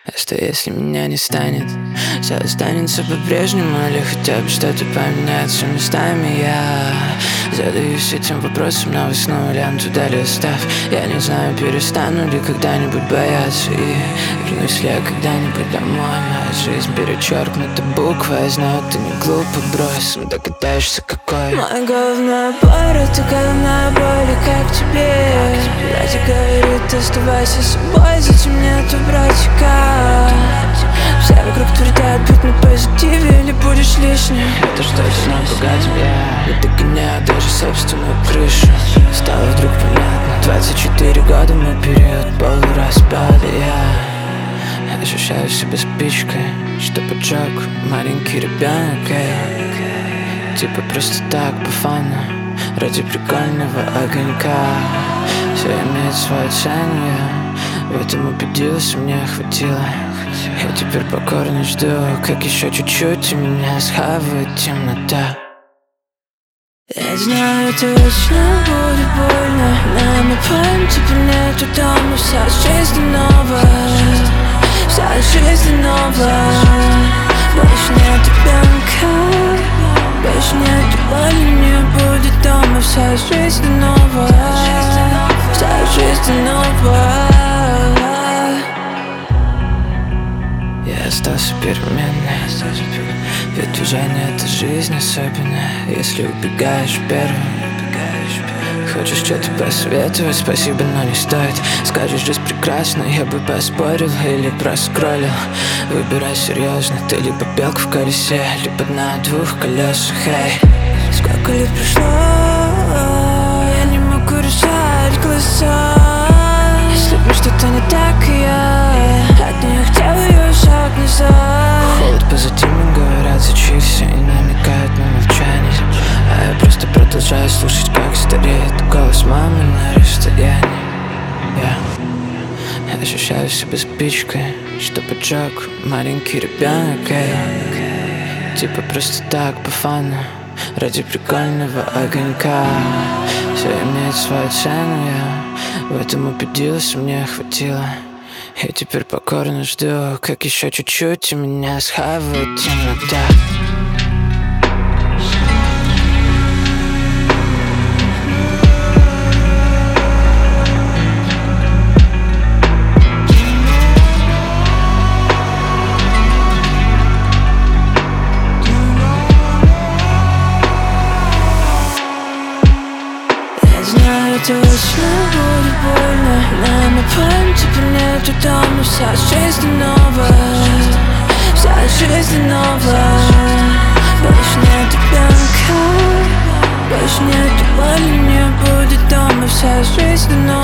Что если меня не станет? Все останется по-прежнему, или хотя бы что-то поменяется местами. Я задаюсь этим вопросом, но снова ленту дали оставь. Я не знаю, перестану ли когда-нибудь бояться. И вернусь ли я когда-нибудь домой. Моя жизнь перечеркнута буквой. Я знаю, ты не глупо брось, догадаешься какой. Моя головная боль, это головная боль, и как тебе? Братик говорит, оставайся собой, зачем нету братика? Все вокруг твердят, будь на позитиве или будешь лишним. Это что-то напугать тебя. Не догоняю даже собственную крышу. Стало вдруг понятно, 24 года мой период полураспада. Я ощущаю себя спичкой, что поджег маленький ребенок. Типа просто так, по фану, ради прикольного огонька. Все имеет свою цену, я в этом убедился, мне хватило. Я теперь покорно жду, как еще чуть-чуть, и меня схавает темнота. Я знаю, точно будет больно, но мы поем, теперь нету дома. Вся жизнь новая, вся жизнь новая. Больше нет ребенка, больше нет боли, не будет дома. Вся жизнь новая, вся жизнь новая. Я остался переменной, ведь движение — это жизнь особенная. Если убегаешь первым, хочешь что-то посоветовать, спасибо, но не стоит. Скажешь, жизнь прекрасна, я бы поспорил или проскроллил. Выбирай серьезно, ты либо белка в колесе, либо на двух колесах. Сколько лет прошло, я не могу решать глаза. Если бы что-то не так, я от нее делаю шаг назад. Холод позади, мне говорят, зачись, и намекают на молчание. А я просто продолжаю слушать, как стареет голос мамы на расстоянии. Я ощущаю себя спичкой, что поджег маленький ребенок. Типа просто так, по фану, ради прикольного огонька. Все имеет свою цену, я в этом убедился, мне хватило. Я теперь покорно жду, как еще чуть-чуть, и меня схавает темнота. Знаю, точно будет больно, но мы поем, теперь нету дома. Вся жизнь новая, вся жизнь новая. Больше нет ребенка, больше нет боли, не будет дома. Вся жизнь новая.